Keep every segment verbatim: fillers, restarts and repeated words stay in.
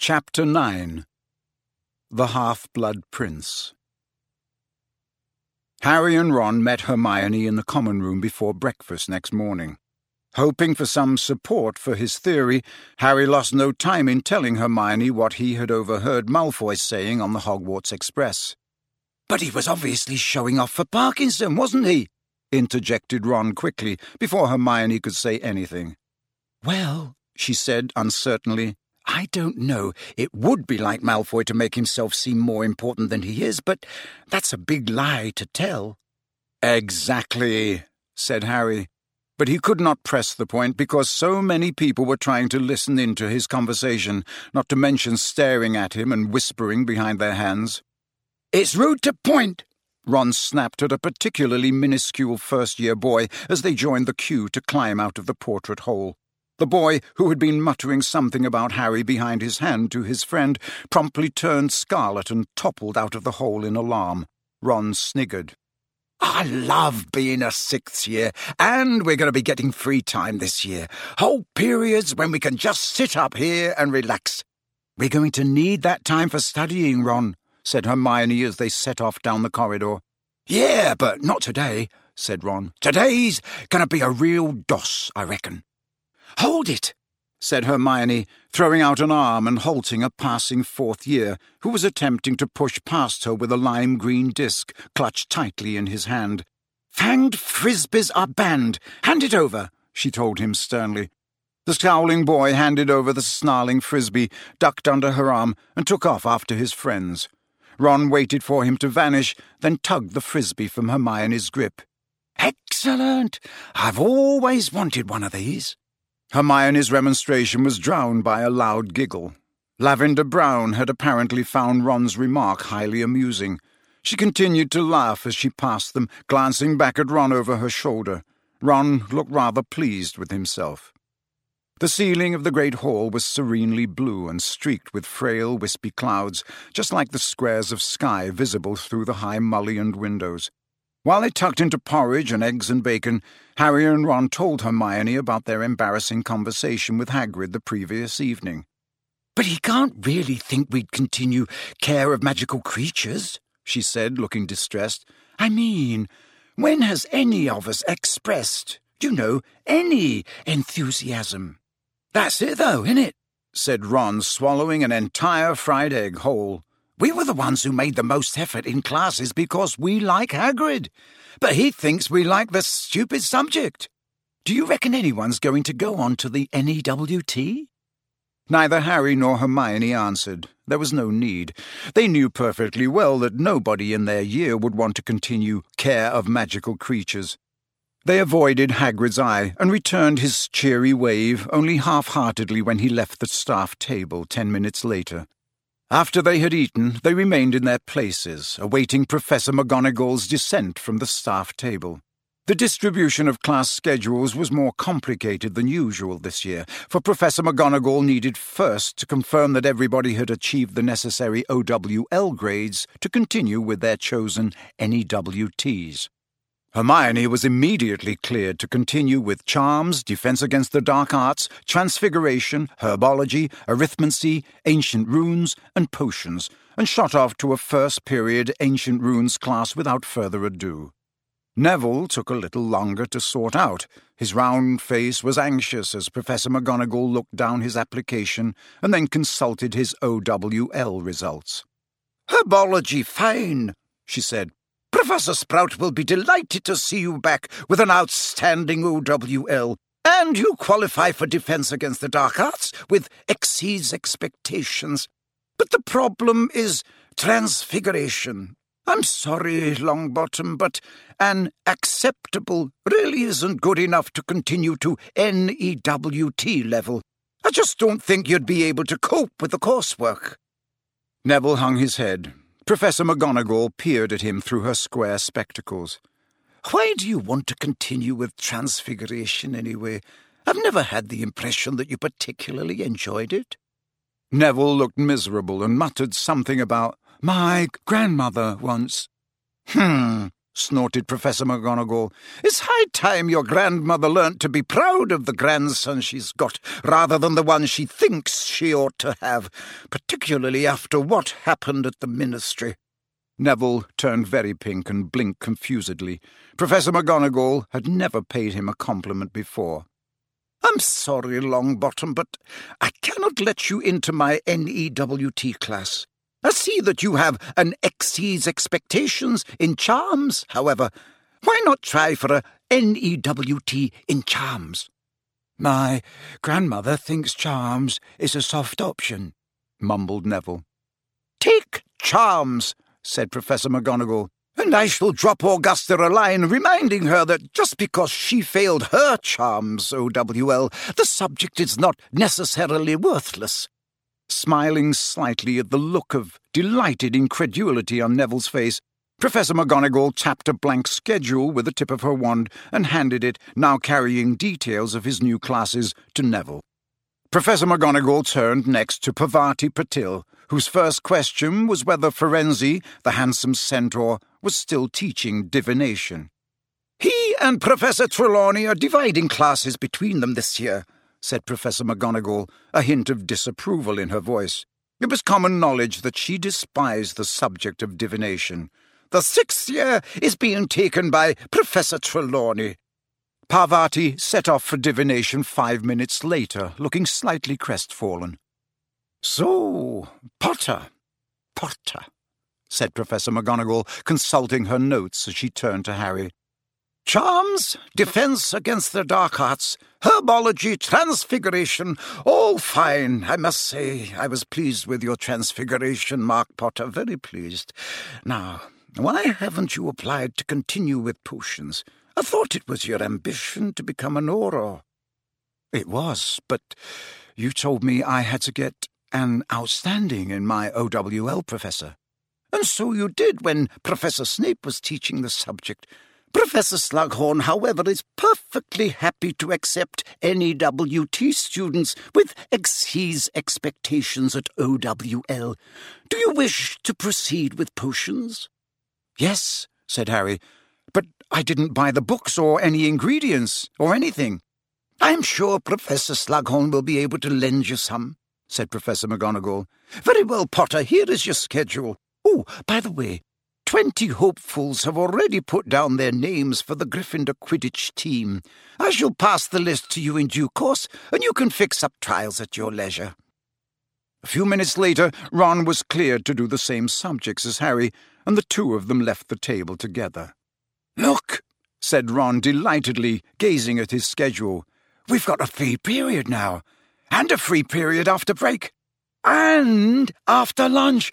Chapter nine. The Half-Blood Prince. Harry and Ron met Hermione in the common room before breakfast next morning. Hoping for some support for his theory, Harry lost no time in telling Hermione what he had overheard Malfoy saying on the Hogwarts Express. "But he was obviously showing off for Parkinson, wasn't he?" interjected Ron quickly, before Hermione could say anything. "Well," she said uncertainly, "I don't know. It would be like Malfoy to make himself seem more important than he is, but that's a big lie to tell." "Exactly," said Harry. But he could not press the point because so many people were trying to listen in to his conversation, not to mention staring at him and whispering behind their hands. "It's rude to point," Ron snapped at a particularly minuscule first-year boy as they joined the queue to climb out of the portrait hole. The boy, who had been muttering something about Harry behind his hand to his friend, promptly turned scarlet and toppled out of the hole in alarm. Ron sniggered. "I love being a sixth year, and we're going to be getting free time this year. Whole periods when we can just sit up here and relax." "We're going to need that time for studying, Ron," said Hermione as they set off down the corridor. "Yeah, but not today," said Ron. "Today's going to be a real doss, I reckon." "Hold it," said Hermione, throwing out an arm and halting a passing fourth year, who was attempting to push past her with a lime-green disc clutched tightly in his hand. "Fanged frisbees are banned. Hand it over," she told him sternly. The scowling boy handed over the snarling frisbee, ducked under her arm, and took off after his friends. Ron waited for him to vanish, then tugged the frisbee from Hermione's grip. "Excellent! I've always wanted one of these." Hermione's remonstration was drowned by a loud giggle. Lavender Brown had apparently found Ron's remark highly amusing. She continued to laugh as she passed them, glancing back at Ron over her shoulder. Ron looked rather pleased with himself. The ceiling of the great hall was serenely blue and streaked with frail, wispy clouds, just like the squares of sky visible through the high mullioned windows. While they tucked into porridge and eggs and bacon, Harry and Ron told Hermione about their embarrassing conversation with Hagrid the previous evening. "But he can't really think we'd continue care of magical creatures," she said, looking distressed. "I mean, when has any of us expressed, you know, any enthusiasm?" "That's it, though, isn't it?" said Ron, swallowing an entire fried egg whole. "We were the ones who made the most effort in classes because we like Hagrid. But he thinks we like the stupid subject. Do you reckon anyone's going to go on to the N E W T? Neither Harry nor Hermione answered. There was no need. They knew perfectly well that nobody in their year would want to continue care of magical creatures. They avoided Hagrid's eye and returned his cheery wave only half-heartedly when he left the staff table ten minutes later. After they had eaten, they remained in their places, awaiting Professor McGonagall's descent from the staff table. The distribution of class schedules was more complicated than usual this year, for Professor McGonagall needed first to confirm that everybody had achieved the necessary O W L grades to continue with their chosen N E W Ts. Hermione was immediately cleared to continue with Charms, Defense Against the Dark Arts, Transfiguration, Herbology, Arithmancy, Ancient Runes, and Potions, and shot off to a first-period Ancient Runes class without further ado. Neville took a little longer to sort out. His round face was anxious as Professor McGonagall looked down his application and then consulted his O W L results. "Herbology fine," she said. "Professor Sprout will be delighted to see you back with an outstanding O W L, and you qualify for Defense Against the Dark Arts with exceeds expectations. But the problem is Transfiguration. I'm sorry, Longbottom, but an acceptable really isn't good enough to continue to N E W T level. I just don't think you'd be able to cope with the coursework." Neville hung his head. Professor McGonagall peered at him through her square spectacles. "Why do you want to continue with Transfiguration, anyway? I've never had the impression that you particularly enjoyed it." Neville looked miserable and muttered something about, "My grandmother once." "Hmm," snorted Professor McGonagall. "It's high time your grandmother learnt to be proud of the grandson she's got, rather than the one she thinks she ought to have, particularly after what happened at the Ministry." Neville turned very pink and blinked confusedly. Professor McGonagall had never paid him a compliment before. "I'm sorry, Longbottom, but I cannot let you into my N E W T class. I see that you have an exceeds expectations in charms, however. Why not try for a N E W T in charms?" "My grandmother thinks charms is a soft option," mumbled Neville. "Take charms," said Professor McGonagall, "and I shall drop Augusta a line reminding her that just because she failed her charms, O W L, the subject is not necessarily worthless." Smiling slightly at the look of delighted incredulity on Neville's face, Professor McGonagall tapped a blank schedule with the tip of her wand and handed it, now carrying details of his new classes, to Neville. Professor McGonagall turned next to Parvati Patil, whose first question was whether Firenze, the handsome centaur, was still teaching divination. "He and Professor Trelawney are dividing classes between them this year," said Professor McGonagall, a hint of disapproval in her voice. It was common knowledge that she despised the subject of divination. "The sixth year is being taken by Professor Trelawney." Parvati set off for divination five minutes later, looking slightly crestfallen. "So, Potter, Potter," said Professor McGonagall, consulting her notes as she turned to Harry. "Charms, defence against the dark arts, herbology, transfiguration, all fine, I must say. I was pleased with your transfiguration, Mark Potter, very pleased. Now, why haven't you applied to continue with potions? I thought it was your ambition to become an Auror." "It was, but you told me I had to get an outstanding in my O W L, Professor." "And so you did when Professor Snape was teaching the subject. Professor Slughorn, however, is perfectly happy to accept N E W T students with exceeds expectations at O W L. Do you wish to proceed with potions?" "Yes," said Harry, "but I didn't buy the books or any ingredients or anything." "I'm sure Professor Slughorn will be able to lend you some," said Professor McGonagall. "Very well, Potter, here is your schedule. Oh, by the way, twenty hopefuls have already put down their names for the Gryffindor Quidditch team. I shall pass the list to you in due course, and you can fix up trials at your leisure." A few minutes later, Ron was cleared to do the same subjects as Harry, and the two of them left the table together. "Look," said Ron delightedly, gazing at his schedule. "We've got a free period now, and a free period after break, and after lunch.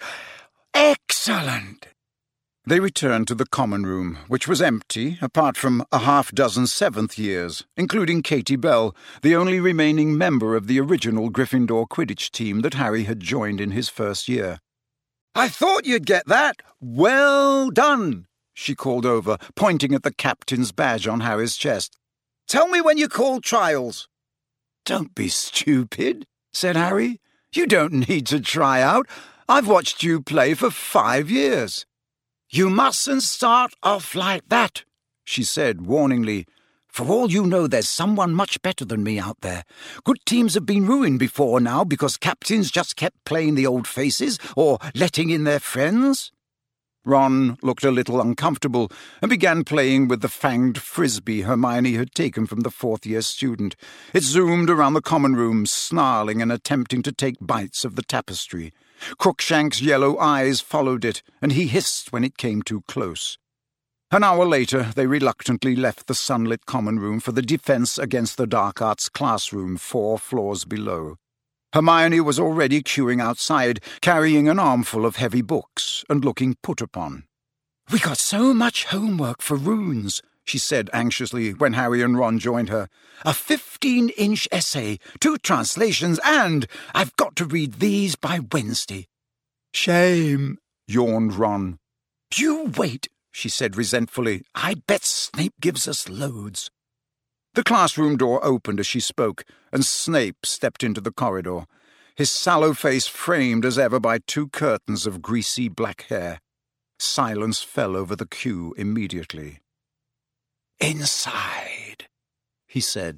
Excellent!" They returned to the common room, which was empty, apart from a half-dozen seventh years, including Katie Bell, the only remaining member of the original Gryffindor Quidditch team that Harry had joined in his first year. "I thought you'd get that. Well done," she called over, pointing at the captain's badge on Harry's chest. "Tell me when you call trials." "Don't be stupid," said Harry. "You don't need to try out. I've watched you play for five years." "You mustn't start off like that," she said warningly. "For all you know, there's someone much better than me out there. Good teams have been ruined before now because captains just kept playing the old faces or letting in their friends." Ron looked a little uncomfortable and began playing with the fanged frisbee Hermione had taken from the fourth-year student. It zoomed around the common room, snarling and attempting to take bites of the tapestry. Crookshank's yellow eyes followed it, and he hissed when it came too close. An hour later, they reluctantly left the sunlit common room for the Defense Against the Dark Arts classroom four floors below. Hermione was already queuing outside, carrying an armful of heavy books and looking put upon. "We got so much homework for runes," she said anxiously when Harry and Ron joined her. "A fifteen-inch essay, two translations, and I've got to read these by Wednesday." "Shame," yawned Ron. "You wait," she said resentfully. "I bet Snape gives us loads." The classroom door opened as she spoke, and Snape stepped into the corridor, his sallow face framed as ever by two curtains of greasy black hair. Silence fell over the queue immediately. "Inside," he said.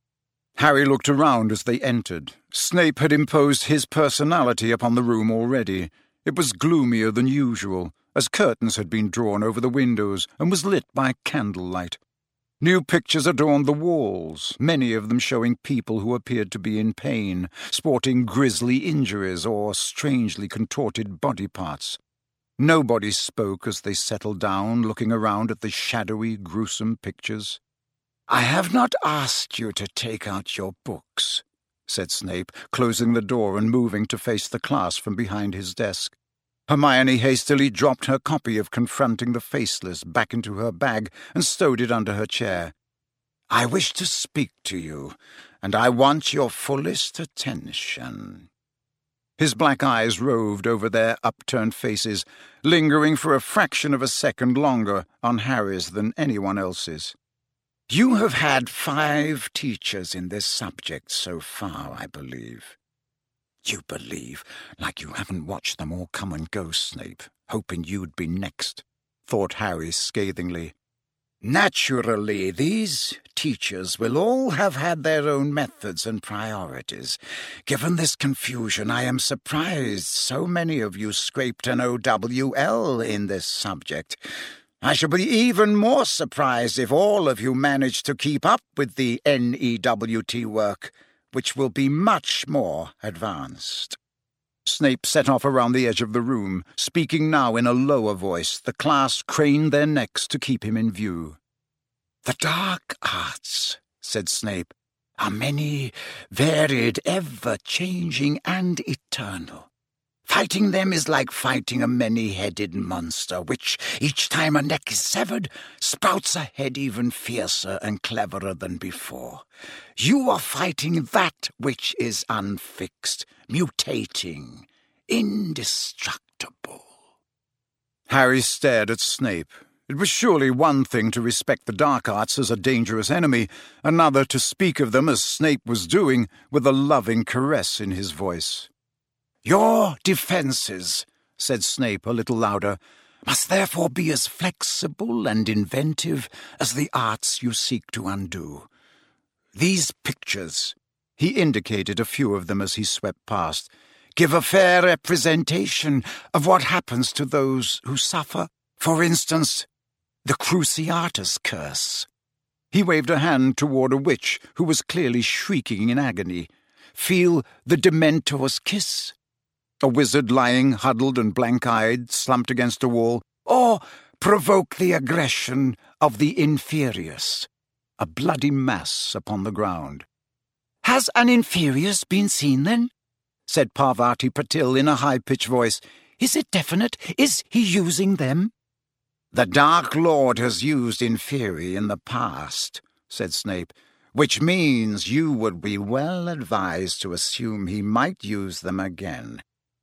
Harry looked around as they entered. Snape had imposed his personality upon the room already. It was gloomier than usual, as curtains had been drawn over the windows and was lit by candlelight. New pictures adorned the walls, many of them showing people who appeared to be in pain, sporting grisly injuries or strangely contorted body parts. Nobody spoke as they settled down, looking around at the shadowy, gruesome pictures. "I have not asked you to take out your books," said Snape, closing the door and moving to face the class from behind his desk. Hermione hastily dropped her copy of Confronting the Faceless back into her bag and stowed it under her chair. "I wish to speak to you, and I want your fullest attention." His black eyes roved over their upturned faces, lingering for a fraction of a second longer on Harry's than anyone else's. "You have had five teachers in this subject so far, I believe." "You believe, like you haven't watched them all come and go, Snape, hoping you'd be next," thought Harry scathingly. "Naturally, these teachers will all have had their own methods and priorities. Given this confusion, I am surprised so many of you scraped an O W L in this subject. I shall be even more surprised if all of you manage to keep up with the N E W T work, which will be much more advanced." Snape set off around the edge of the room, speaking now in a lower voice. The class craned their necks to keep him in view. "The dark arts," said Snape, "are many, varied, ever-changing, and eternal. Fighting them is like fighting a many-headed monster, which, each time a neck is severed, sprouts a head even fiercer and cleverer than before. You are fighting that which is unfixed, mutating, indestructible." Harry stared at Snape. It was surely one thing to respect the dark arts as a dangerous enemy, another to speak of them as Snape was doing, with a loving caress in his voice. "Your defences," said Snape a little louder, "must therefore be as flexible and inventive as the arts you seek to undo. These pictures," he indicated a few of them as he swept past, "give a fair representation of what happens to those who suffer. For instance, the Cruciatus curse." He waved a hand toward a witch who was clearly shrieking in agony. "Feel the Dementor's kiss? A wizard lying huddled and blank-eyed, slumped against a wall, or provoke the aggression of the Inferius, a bloody mass upon the ground." "Has an Inferius been seen, then?" said Parvati Patil in a high-pitched voice. "Is it definite? Is he using them?" "The Dark Lord has used Inferi in the past," said Snape, "which means you would be well advised to assume he might use them again.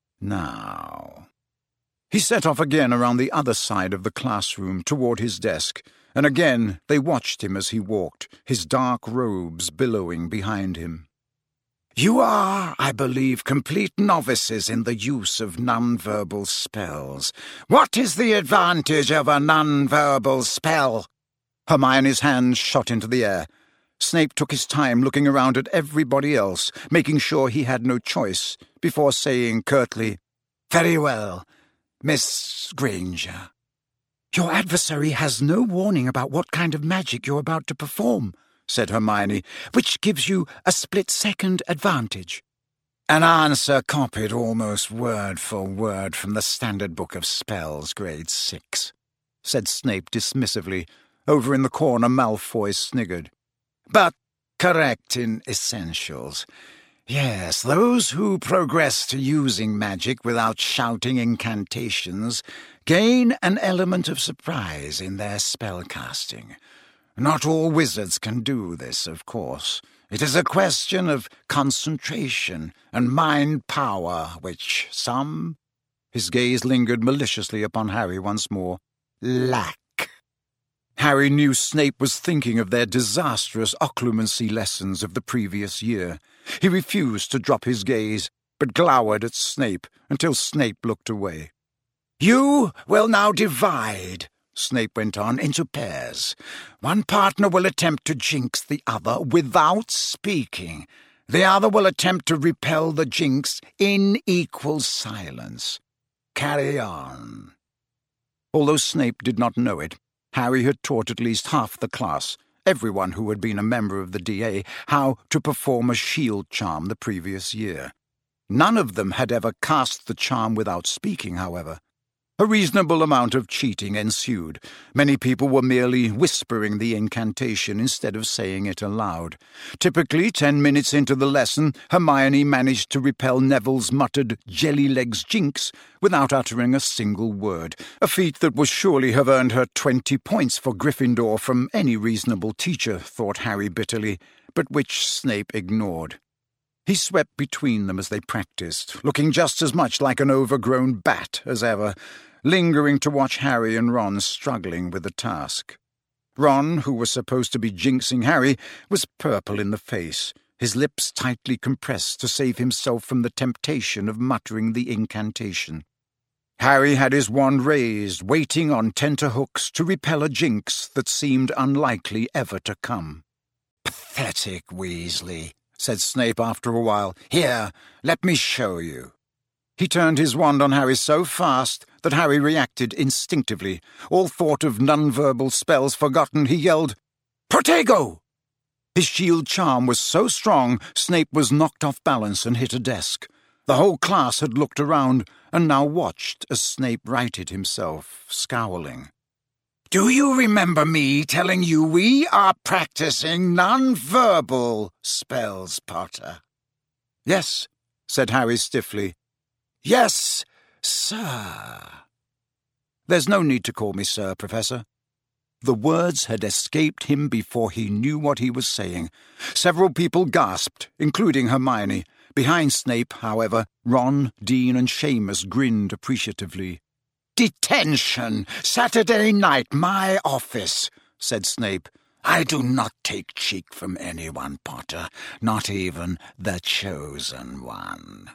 Now—" He set off again around the other side of the classroom toward his desk, and again they watched him as he walked, his dark robes billowing behind him. "You are, I believe, complete novices in the use of non-verbal spells. What is the advantage of a non-verbal spell?" Hermione's hands shot into the air. Snape took his time looking around at everybody else, making sure he had no choice, before saying curtly, "Very well, Miss Granger." "Your adversary has no warning about what kind of magic you're about to perform," said Hermione, "which gives you a split-second advantage." "An answer copied almost word for word from the Standard Book of Spells, Grade Six," said Snape dismissively. Over in the corner Malfoy sniggered. "But correct in essentials. Yes, those who progress to using magic without shouting incantations gain an element of surprise in their spellcasting. Not all wizards can do this, of course. It is a question of concentration and mind power, which some—" his gaze lingered maliciously upon Harry once more— "lack." Harry knew Snape was thinking of their disastrous occlumency lessons of the previous year. He refused to drop his gaze, but glowered at Snape until Snape looked away. "You will now divide," Snape went on, "into pairs. One partner will attempt to jinx the other without speaking. The other will attempt to repel the jinx in equal silence. Carry on." Although Snape did not know it, Harry had taught at least half the class, everyone who had been a member of the D A, how to perform a shield charm the previous year. None of them had ever cast the charm without speaking, however. A reasonable amount of cheating ensued. Many people were merely whispering the incantation instead of saying it aloud. Typically, ten minutes into the lesson, Hermione managed to repel Neville's muttered jelly-legs jinx without uttering a single word, a feat that would surely have earned her twenty points for Gryffindor from any reasonable teacher, thought Harry bitterly, but which Snape ignored. He swept between them as they practiced, looking just as much like an overgrown bat as ever, lingering to watch Harry and Ron struggling with the task. Ron, who was supposed to be jinxing Harry, was purple in the face, his lips tightly compressed to save himself from the temptation of muttering the incantation. Harry had his wand raised, waiting on tenterhooks to repel a jinx that seemed unlikely ever to come. "Pathetic, Weasley," said Snape after a while. "Here, let me show you." He turned his wand on Harry so fast that Harry reacted instinctively. All thought of nonverbal spells forgotten, he yelled, "Protego!" His shield charm was so strong, Snape was knocked off balance and hit a desk. The whole class had looked around and now watched as Snape righted himself, scowling. "Do you remember me telling you we are practicing non-verbal spells, Potter?" "Yes," said Harry stiffly. "Yes, sir." "There's no need to call me sir, Professor." The words had escaped him before he knew what he was saying. Several people gasped, including Hermione. Behind Snape, however, Ron, Dean, and Seamus grinned appreciatively. "Detention! Saturday night, my office," said Snape. "I do not take cheek from anyone, Potter, not even the chosen one."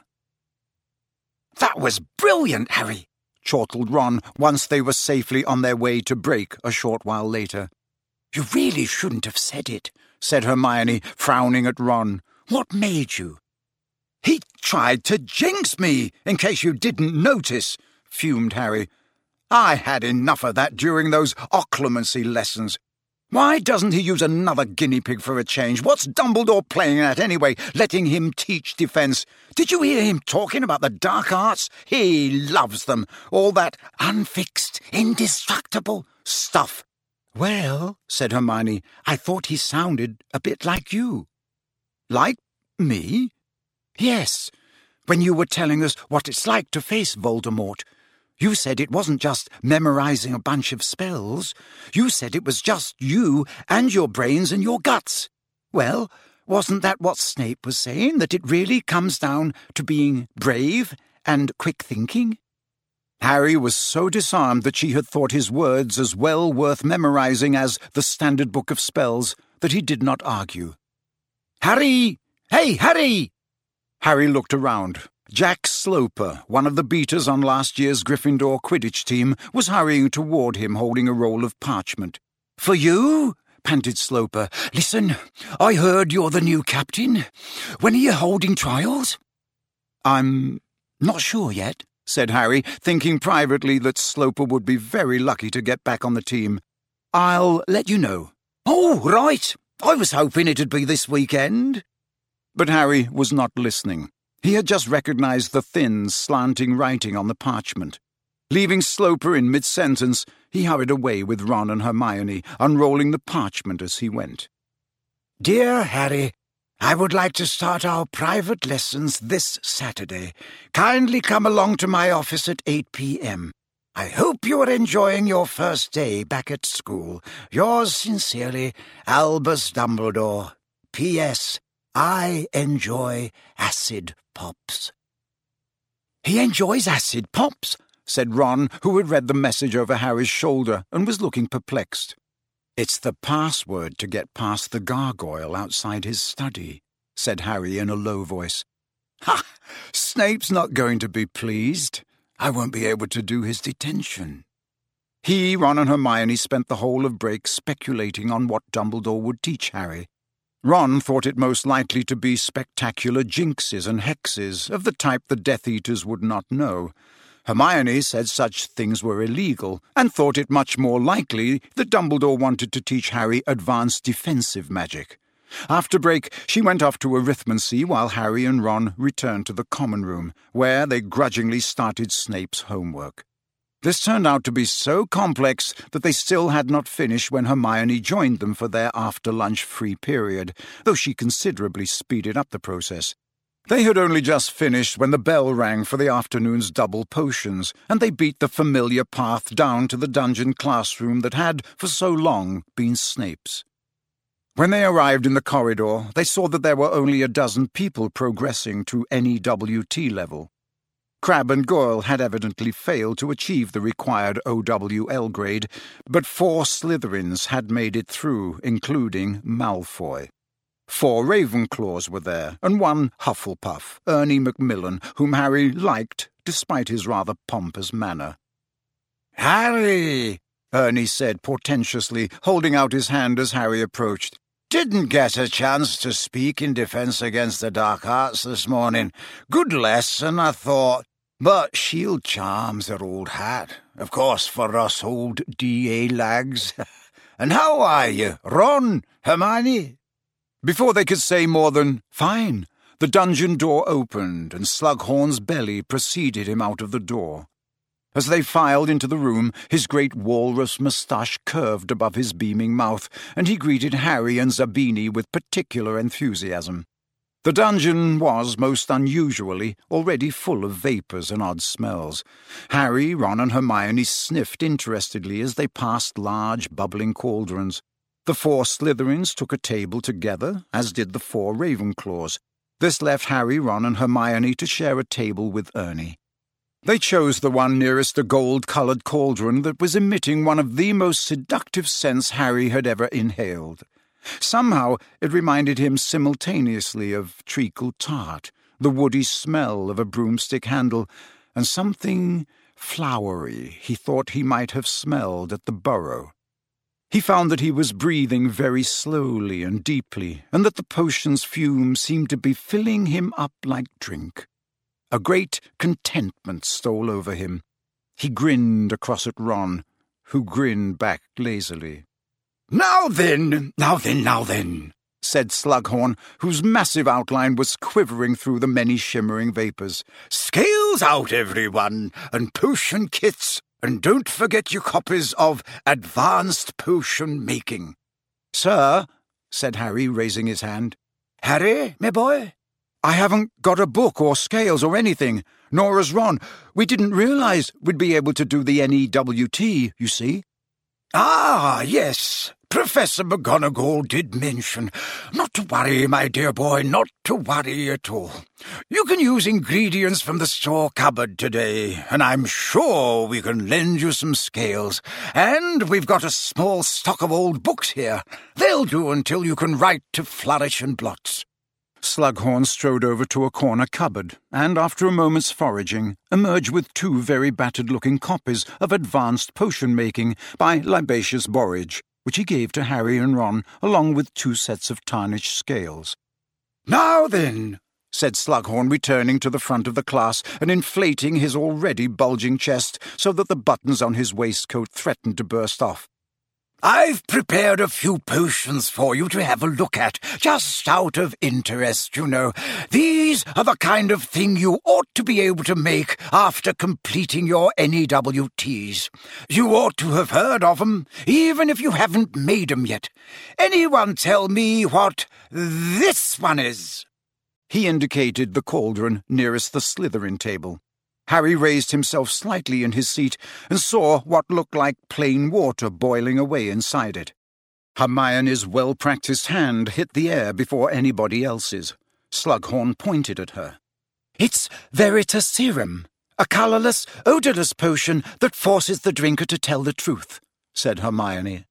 "That was brilliant, Harry," chortled Ron once they were safely on their way to break a short while later. "You really shouldn't have said it," said Hermione, frowning at Ron. "What made you?" "He tried to jinx me, in case you didn't notice," fumed Harry. "I had enough of that during those occlumency lessons. Why doesn't he use another guinea pig for a change? What's Dumbledore playing at anyway, letting him teach defence? Did you hear him talking about the dark arts? He loves them. All that unfixed, indestructible stuff." "Well," said Hermione, "I thought he sounded a bit like you." "Like me?" "Yes, when you were telling us what it's like to face Voldemort. You said it wasn't just memorizing a bunch of spells. You said it was just you and your brains and your guts. Well, wasn't that what Snape was saying, that it really comes down to being brave and quick thinking?" Harry was so disarmed that she had thought his words as well worth memorizing as the Standard Book of Spells that he did not argue. "Harry! Hey, Harry!" Harry looked around. Jack Sloper, one of the beaters on last year's Gryffindor Quidditch team, was hurrying toward him holding a roll of parchment. "For you?" panted Sloper. "Listen, I heard you're the new captain. When are you holding trials?" "I'm not sure yet," said Harry, thinking privately that Sloper would be very lucky to get back on the team. "I'll let you know." "Oh, right. I was hoping it'd be this weekend." But Harry was not listening. He had just recognized the thin, slanting writing on the parchment. Leaving Sloper in mid-sentence, he hurried away with Ron and Hermione, unrolling the parchment as he went. "Dear Harry, I would like to start our private lessons this Saturday. Kindly come along to my office at eight p.m. I hope you are enjoying your first day back at school. Yours sincerely, Albus Dumbledore. P S. I enjoy acid pops." "He enjoys acid pops," said Ron, who had read the message over Harry's shoulder and was looking perplexed. "It's the password to get past the gargoyle outside his study," said Harry in a low voice. "Ha! Snape's not going to be pleased. I won't be able to do his detention." He, Ron and Hermione spent the whole of break speculating on what Dumbledore would teach Harry. Ron thought it most likely to be spectacular jinxes and hexes, of the type the Death Eaters would not know. Hermione said such things were illegal, and thought it much more likely that Dumbledore wanted to teach Harry advanced defensive magic. After break, she went off to arithmancy while Harry and Ron returned to the common room, where they grudgingly started Snape's homework. This turned out to be so complex that they still had not finished when Hermione joined them for their after-lunch free period, though she considerably speeded up the process. They had only just finished when the bell rang for the afternoon's double potions, and they beat the familiar path down to the dungeon classroom that had, for so long, been Snape's. When they arrived in the corridor, they saw that there were only a dozen people progressing to N E W T level. Crabbe and Goyle had evidently failed to achieve the required O W L grade, but four Slytherins had made it through, including Malfoy. Four Ravenclaws were there, and one Hufflepuff, Ernie Macmillan, whom Harry liked, despite his rather pompous manner. "Harry," Ernie said portentously, holding out his hand as Harry approached. "Didn't get a chance to speak in defence against the dark arts this morning. Good lesson, I thought. But shield charms are old hat, of course, for us old D A lags. And how are you, Ron, Hermione?" Before they could say more than, "Fine," the dungeon door opened, and Slughorn's belly preceded him out of the door. As they filed into the room, his great walrus moustache curved above his beaming mouth, and he greeted Harry and Zabini with particular enthusiasm. The dungeon was, most unusually, already full of vapours and odd smells. Harry, Ron and Hermione sniffed interestedly as they passed large, bubbling cauldrons. The four Slytherins took a table together, as did the four Ravenclaws. This left Harry, Ron and Hermione to share a table with Ernie. They chose the one nearest a gold-coloured cauldron that was emitting one of the most seductive scents Harry had ever inhaled. Somehow it reminded him simultaneously of treacle tart, the woody smell of a broomstick handle, and something flowery he thought he might have smelled at the Burrow. He found that he was breathing very slowly and deeply, and that the potion's fumes seemed to be filling him up like drink. A great contentment stole over him. He grinned across at Ron, who grinned back lazily. "Now then, now then, now then," said Slughorn, whose massive outline was quivering through the many shimmering vapours. "Scales out, everyone, and potion kits, and don't forget your copies of Advanced Potion Making." "Sir," said Harry, raising his hand. "Harry, my boy?" "I haven't got a book or scales or anything, nor has Ron. We didn't realise we'd be able to do the N E W T, you see." "Ah, yes. Professor McGonagall did mention. Not to worry, my dear boy, not to worry at all. You can use ingredients from the store cupboard today, and I'm sure we can lend you some scales. And we've got a small stock of old books here. They'll do until you can write to Flourish and Blots." Slughorn strode over to a corner cupboard, and after a moment's foraging, emerged with two very battered-looking copies of Advanced Potion Making by Libatius Borage, which he gave to Harry and Ron, along with two sets of tarnished scales. "Now then," said Slughorn, returning to the front of the class and inflating his already bulging chest so that the buttons on his waistcoat threatened to burst off. "I've prepared a few potions for you to have a look at, just out of interest, you know. These are the kind of thing you ought to be able to make after completing your N E W Ts. You ought to have heard of 'em, even if you haven't made 'em yet. Anyone tell me what this one is?" He indicated the cauldron nearest the Slytherin table. Harry raised himself slightly in his seat and saw what looked like plain water boiling away inside it. Hermione's well-practiced hand hit the air before anybody else's. Slughorn pointed at her. "It's Veritaserum, a colourless, odourless potion that forces the drinker to tell the truth," said Hermione.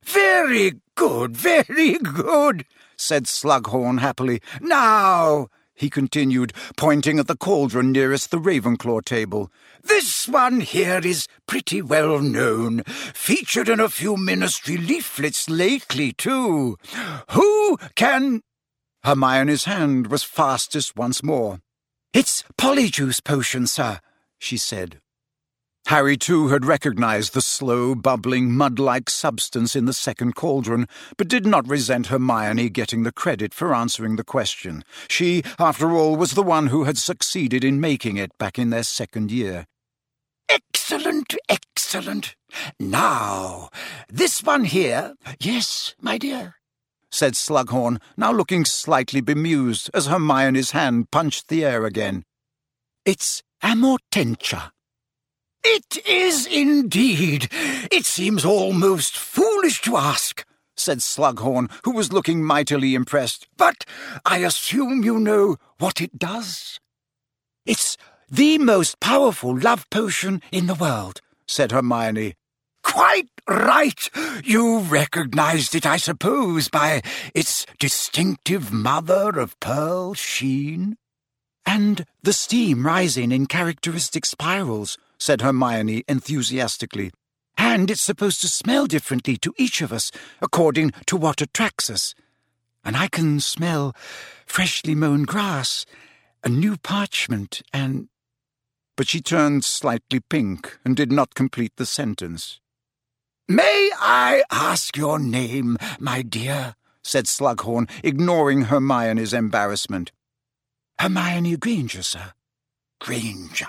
"Very good, very good," said Slughorn happily. "Now, he continued, pointing at the cauldron nearest the Ravenclaw table. "This one here is pretty well known. Featured in a few ministry leaflets lately, too. Who can—" Hermione's hand was fastest once more. "It's Polyjuice Potion, sir," she said. Harry, too, had recognized the slow, bubbling, mud-like substance in the second cauldron, but did not resent Hermione getting the credit for answering the question. She, after all, was the one who had succeeded in making it back in their second year. "Excellent, excellent. Now, this one here—" "Yes, my dear," said Slughorn, now looking slightly bemused as Hermione's hand punched the air again. "It's Amortentia." "It is indeed. It seems almost foolish to ask," said Slughorn, who was looking mightily impressed. "But I assume you know what it does?" "It's the most powerful love potion in the world," said Hermione. "Quite right. You recognized it, I suppose, by its distinctive mother-of-pearl sheen?" "And the steam rising in characteristic spirals," said Hermione enthusiastically. "And it's supposed to smell differently to each of us, according to what attracts us. And I can smell freshly mown grass, a new parchment, and—" But she turned slightly pink and did not complete the sentence. "May I ask your name, my dear?" said Slughorn, ignoring Hermione's embarrassment. "Hermione Granger, sir." "Granger.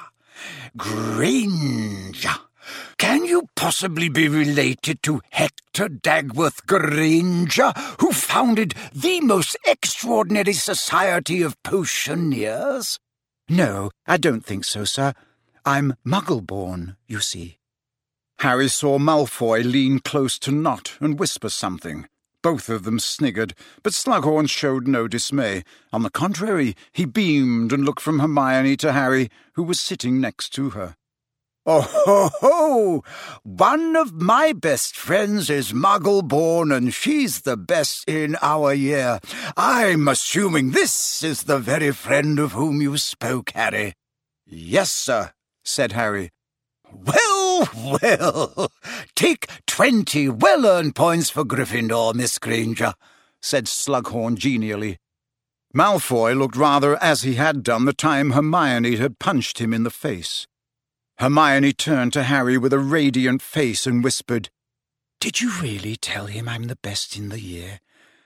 Granger. Can you possibly be related to Hector Dagworth Granger, who founded the most extraordinary society of potioneers?" "No, I don't think so, sir. I'm Muggle-born, you see." Harry saw Malfoy lean close to Nott and whisper something. Both of them sniggered, but Slughorn showed no dismay. On the contrary, he beamed and looked from Hermione to Harry, who was sitting next to her. "Oh, ho, ho! One of my best friends is Muggle-born, and she's the best in our year. I'm assuming this is the very friend of whom you spoke, Harry." "Yes, sir," said Harry. "Well, well, take twenty well-earned points for Gryffindor, Miss Granger," said Slughorn genially. Malfoy looked rather as he had done the time Hermione had punched him in the face. Hermione turned to Harry with a radiant face and whispered, "Did you really tell him I'm the best in the year?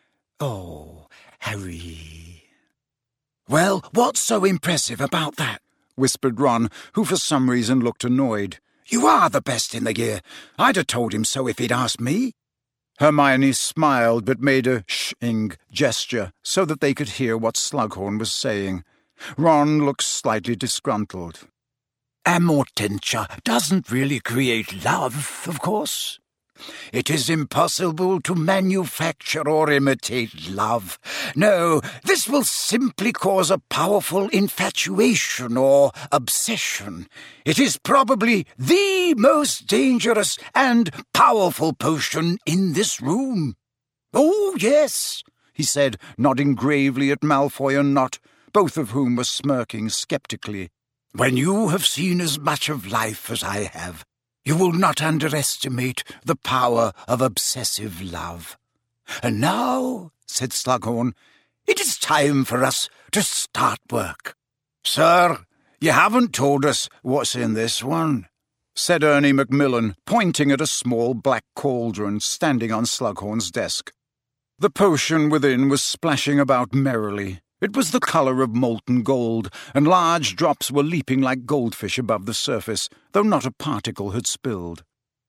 Oh, Harry." "Well, what's so impressive about that?" whispered Ron, who for some reason looked annoyed. "You are the best in the year. I'd have told him so if he'd asked me." Hermione smiled but made a sh-ing gesture so that they could hear what Slughorn was saying. Ron looked slightly disgruntled. "Amortentia doesn't really create love, of course. It is impossible to manufacture or imitate love. No, this will simply cause a powerful infatuation or obsession. It is probably the most dangerous and powerful potion in this room." "Oh, yes," he said, nodding gravely at Malfoy and Nott, both of whom were smirking sceptically. "When you have seen as much of life as I have, you will not underestimate the power of obsessive love. And now," said Slughorn, "it is time for us to start work." "Sir, you haven't told us what's in this one," said Ernie Macmillan, pointing at a small black cauldron standing on Slughorn's desk. The potion within was splashing about merrily. It was the colour of molten gold, and large drops were leaping like goldfish above the surface, though not a particle had spilled.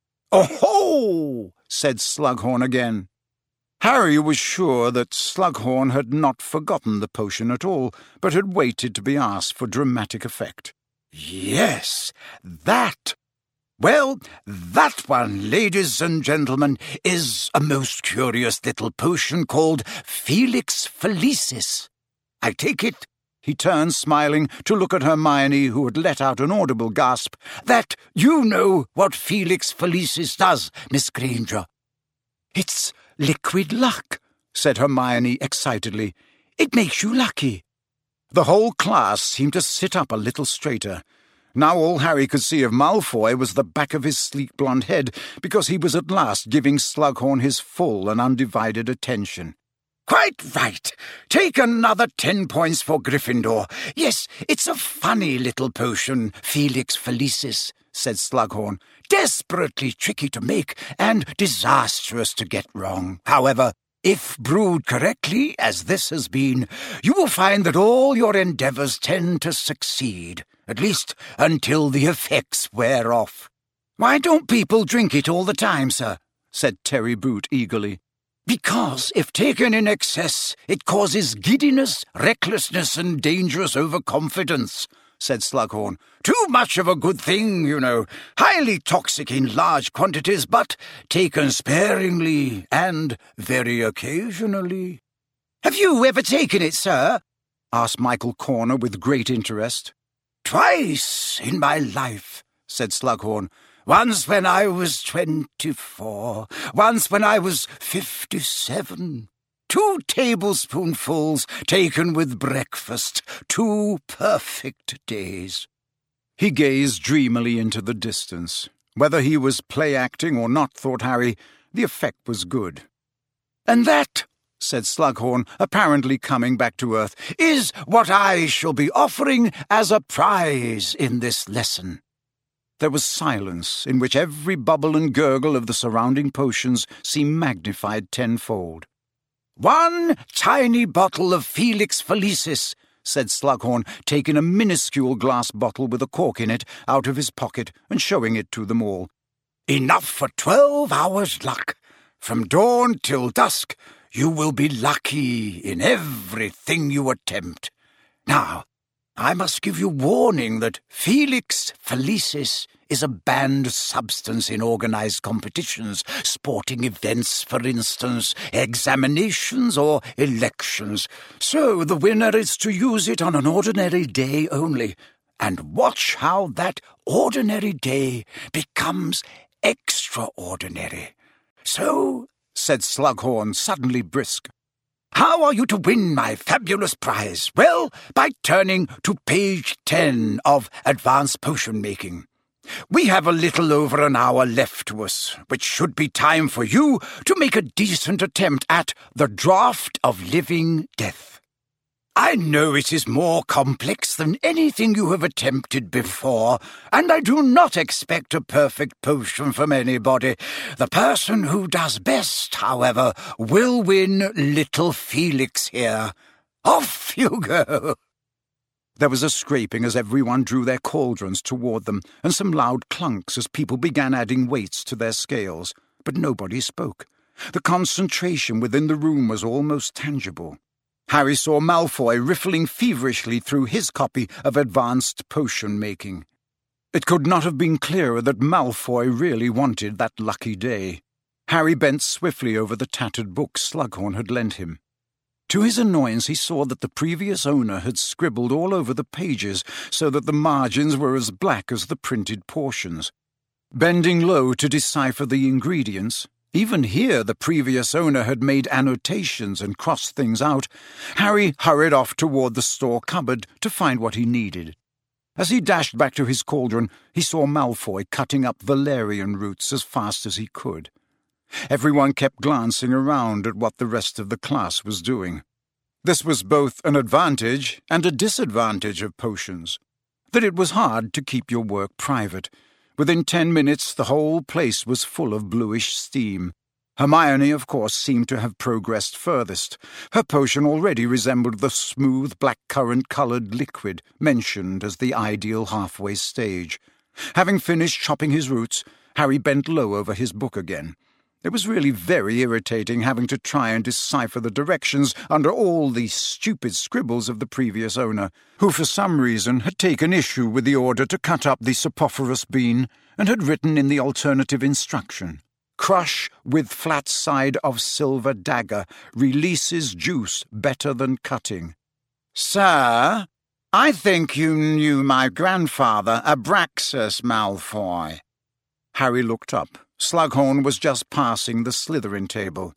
"Oh-ho!" said Slughorn again. Harry was sure that Slughorn had not forgotten the potion at all, but had waited to be asked for dramatic effect. "Yes, that. Well, that one, ladies and gentlemen, is a most curious little potion called Felix Felicis. I take it," he turned smiling to look at Hermione, who had let out an audible gasp, "that you know what Felix Felicis does, Miss Granger." "It's liquid luck," said Hermione excitedly. "It makes you lucky." The whole class seemed to sit up a little straighter. Now all Harry could see of Malfoy was the back of his sleek blonde head, because he was at last giving Slughorn his full and undivided attention. "Quite right. Take another ten points for Gryffindor. Yes, it's a funny little potion, Felix Felicis," said Slughorn. "Desperately tricky to make and disastrous to get wrong. However, if brewed correctly, as this has been, you will find that all your endeavours tend to succeed, at least until the effects wear off." "Why don't people drink it all the time, sir?" said Terry Boot eagerly. "Because, if taken in excess, it causes giddiness, recklessness, and dangerous overconfidence," said Slughorn. "Too much of a good thing, you know. Highly toxic in large quantities, but taken sparingly and very occasionally." "Have you ever taken it, sir?" asked Michael Corner with great interest. "Twice in my life," said Slughorn. "Once when I was twenty-four, once when I was fifty-seven. Two tablespoonfuls taken with breakfast, two perfect days." He gazed dreamily into the distance. Whether he was play-acting or not, thought Harry, the effect was good. "And that," said Slughorn, apparently coming back to earth, "is what I shall be offering as a prize in this lesson." There was silence, in which every bubble and gurgle of the surrounding potions seemed magnified tenfold. "One tiny bottle of Felix Felicis," said Slughorn, taking a minuscule glass bottle with a cork in it out of his pocket and showing it to them all. "Enough for twelve hours' luck. From dawn till dusk, you will be lucky in everything you attempt. Now, I must give you warning that Felix Felicis is a banned substance in organised competitions, sporting events, for instance, examinations or elections. So the winner is to use it on an ordinary day only. And watch how that ordinary day becomes extraordinary. So," said Slughorn, suddenly brisk, "how are you to win my fabulous prize? Well, by turning to page ten of Advanced Potion Making. We have a little over an hour left to us, which should be time for you to make a decent attempt at the Draught of Living Death. I know it is more complex than anything you have attempted before, and I do not expect a perfect potion from anybody. The person who does best, however, will win little Felix here. Off you go." There was a scraping as everyone drew their cauldrons toward them, and some loud clunks as people began adding weights to their scales, but nobody spoke. The concentration within the room was almost tangible. Harry saw Malfoy riffling feverishly through his copy of Advanced Potion Making. It could not have been clearer that Malfoy really wanted that lucky day. Harry bent swiftly over the tattered book Slughorn had lent him. To his annoyance, he saw that the previous owner had scribbled all over the pages so that the margins were as black as the printed portions. Bending low to decipher the ingredients, even here the previous owner had made annotations and crossed things out, Harry hurried off toward the store cupboard to find what he needed. As he dashed back to his cauldron, he saw Malfoy cutting up valerian roots as fast as he could. Everyone kept glancing around at what the rest of the class was doing. This was both an advantage and a disadvantage of potions, that it was hard to keep your work private. Within ten minutes the whole place was full of bluish steam. Hermione, of course, seemed to have progressed furthest. Her potion already resembled the smooth black-currant-coloured liquid mentioned as the ideal halfway stage. Having finished chopping his roots, Harry bent low over his book again. It was really very irritating having to try and decipher the directions under all the stupid scribbles of the previous owner, who for some reason had taken issue with the order to cut up the Sapophoros bean and had written in the alternative instruction, "Crush with flat side of silver dagger, releases juice better than cutting." "Sir, I think you knew my grandfather, Abraxas Malfoy." Harry looked up. Slughorn was just passing the Slytherin table.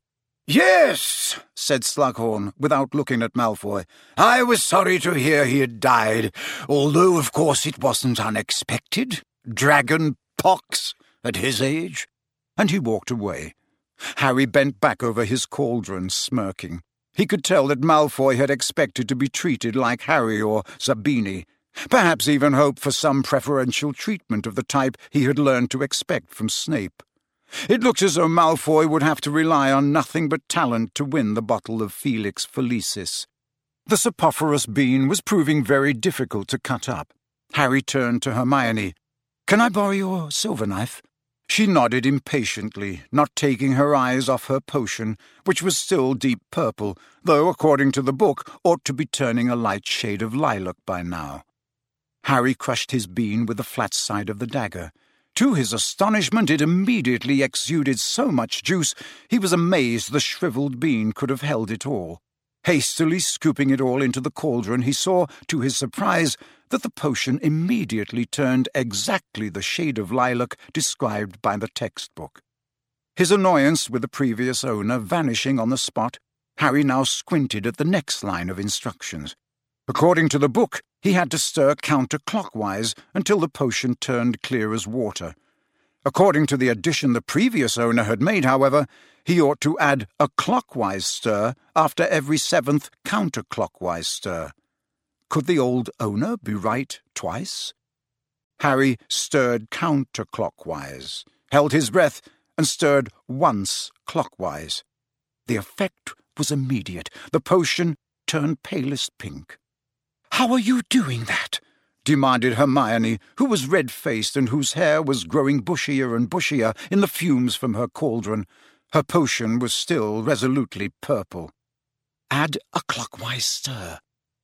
"Yes," said Slughorn, without looking at Malfoy. "I was sorry to hear he had died, although, of course, it wasn't unexpected. Dragon pox at his age." And he walked away. Harry bent back over his cauldron, smirking. He could tell that Malfoy had expected to be treated like Harry or Zabini, perhaps even hoped for some preferential treatment of the type he had learned to expect from Snape. It looked as though Malfoy would have to rely on nothing but talent to win the bottle of Felix Felicis. The Sophophorus bean was proving very difficult to cut up. Harry turned to Hermione. "Can I borrow your silver knife?" She nodded impatiently, not taking her eyes off her potion, which was still deep purple, though, according to the book, ought to be turning a light shade of lilac by now. Harry crushed his bean with the flat side of the dagger. To his astonishment, it immediately exuded so much juice he was amazed the shriveled bean could have held it all. Hastily scooping it all into the cauldron, he saw, to his surprise, that the potion immediately turned exactly the shade of lilac described by the textbook. His annoyance with the previous owner vanishing on the spot, Harry now squinted at the next line of instructions. According to the book, he had to stir counterclockwise until the potion turned clear as water. According to the addition the previous owner had made, however, he ought to add a clockwise stir after every seventh counterclockwise stir. Could the old owner be right twice? Harry stirred counterclockwise, held his breath, and stirred once clockwise. The effect was immediate. The potion turned palest pink. "How are you doing that?" demanded Hermione, who was red-faced and whose hair was growing bushier and bushier in the fumes from her cauldron. Her potion was still resolutely purple. "Add a clockwise stir."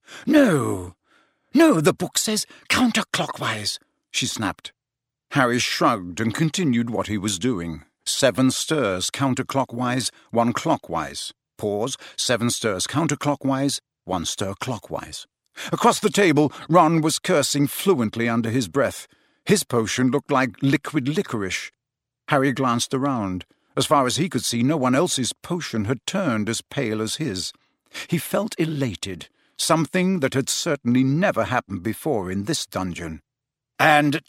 "No, no, the book says counterclockwise," she snapped. Harry shrugged and continued what he was doing. Seven stirs counterclockwise, one clockwise. Pause, seven stirs counterclockwise, one stir clockwise. Across the table, Ron was cursing fluently under his breath. His potion looked like liquid licorice. Harry glanced around. As far as he could see, no one else's potion had turned as pale as his. He felt elated, something that had certainly never happened before in this dungeon. "And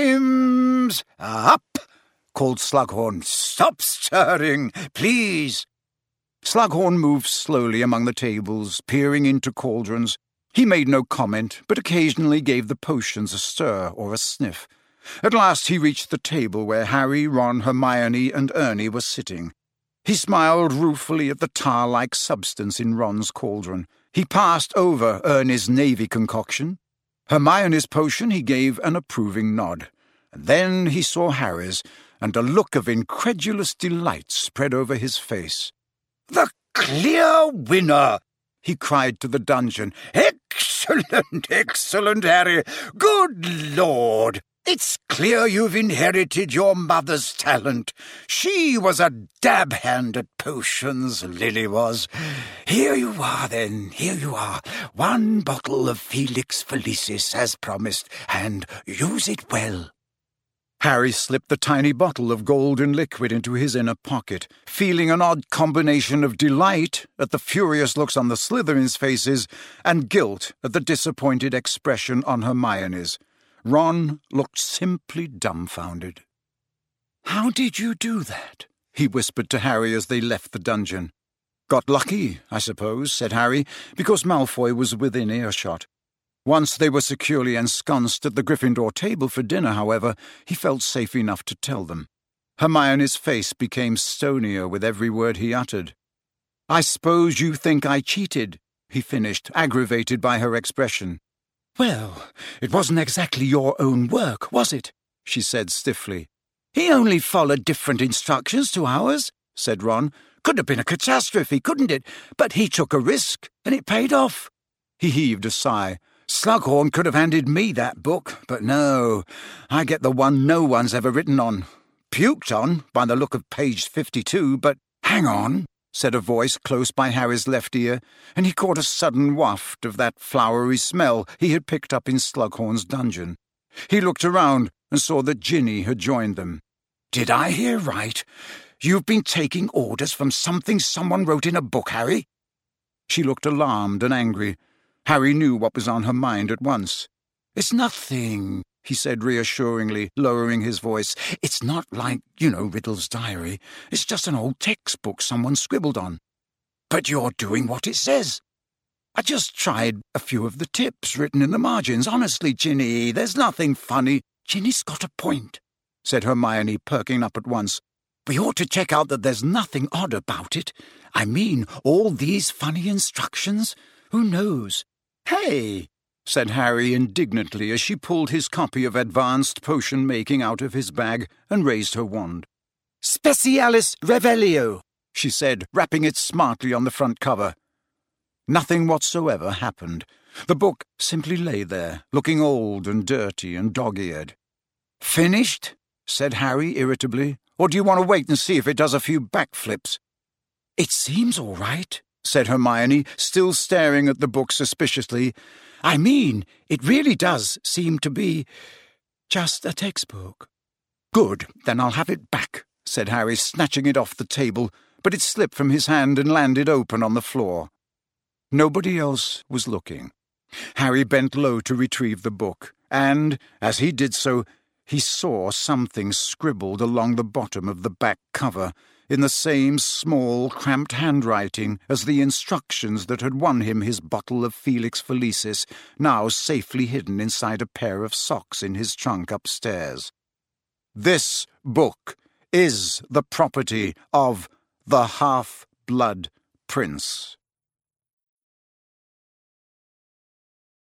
time's up!" called Slughorn. "Stop stirring, please!" Slughorn moved slowly among the tables, peering into cauldrons. He made no comment, but occasionally gave the potions a stir or a sniff. At last he reached the table where Harry, Ron, Hermione, and Ernie were sitting. He smiled ruefully at the tar-like substance in Ron's cauldron. He passed over Ernie's navy concoction. Hermione's potion he gave an approving nod. And then he saw Harry's, and a look of incredulous delight spread over his face. "The clear winner!" he cried to the dungeon. "Excellent, excellent, Harry! Good Lord! It's clear you've inherited your mother's talent. She was a dab hand at potions, Lily was. Here you are, then, here you are. One bottle of Felix Felicis, as promised, and use it well." Harry slipped the tiny bottle of golden liquid into his inner pocket, feeling an odd combination of delight at the furious looks on the Slytherins' faces and guilt at the disappointed expression on Hermione's. Ron looked simply dumbfounded. "How did you do that?" he whispered to Harry as they left the dungeon. "Got lucky, I suppose," said Harry, because Malfoy was within earshot. Once they were securely ensconced at the Gryffindor table for dinner, however, he felt safe enough to tell them. Hermione's face became stonier with every word he uttered. "I suppose you think I cheated," he finished, aggravated by her expression. "Well, it wasn't exactly your own work, was it?" she said stiffly. "He only followed different instructions to ours," said Ron. "Could have been a catastrophe, couldn't it? But he took a risk, and it paid off." He heaved a sigh. "Slughorn could have handed me that book, but no, I get the one no one's ever written on. Puked on, by the look of page fifty-two, but hang on," said a voice close by Harry's left ear, and he caught a sudden waft of that flowery smell he had picked up in Slughorn's dungeon. He looked around and saw that Ginny had joined them. "Did I hear right? You've been taking orders from something someone wrote in a book, Harry?" She looked alarmed and angry. Harry knew what was on her mind at once. "It's nothing," he said reassuringly, lowering his voice. "It's not like, you know, Riddle's diary. It's just an old textbook someone scribbled on." "But you're doing what it says." "I just tried a few of the tips written in the margins. Honestly, Ginny, there's nothing funny." "Ginny's got a point," said Hermione, perking up at once. "We ought to check out that there's nothing odd about it. I mean, all these funny instructions. Who knows?" "Hey!" said Harry indignantly as she pulled his copy of Advanced Potion-Making out of his bag and raised her wand. "Specialis Revelio," she said, rapping it smartly on the front cover. Nothing whatsoever happened. The book simply lay there, looking old and dirty and dog-eared. "Finished?" said Harry irritably. "Or do you want to wait and see if it does a few backflips?" "It seems all right," said Hermione, still staring at the book suspiciously. "I mean, it really does seem to be just a textbook." "Good, then I'll have it back," said Harry, snatching it off the table, but it slipped from his hand and landed open on the floor. Nobody else was looking. Harry bent low to retrieve the book, and, as he did so, he saw something scribbled along the bottom of the back cover, in the same small, cramped handwriting as the instructions that had won him his bottle of Felix Felicis, now safely hidden inside a pair of socks in his trunk upstairs. "This book is the property of the Half-Blood Prince."